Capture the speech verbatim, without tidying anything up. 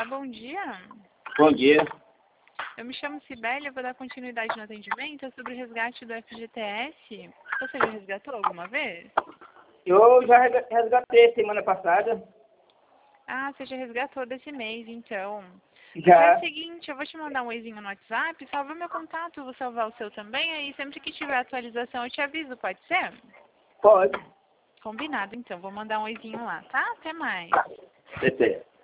bom dia. Bom dia. Eu me chamo Cibele, eu vou dar continuidade no atendimento. É sobre o resgate do F G T S. Você já resgatou alguma vez? Eu já resga- resgatei semana passada. Ah, você já resgatou desse mês, então. Já. É o seguinte, eu vou te mandar um oizinho no WhatsApp, salva meu contato, vou salvar o seu também, aí sempre que tiver atualização eu te aviso, pode ser? Pode. Combinado, então. Vou mandar um oizinho lá, tá? Até mais. Até.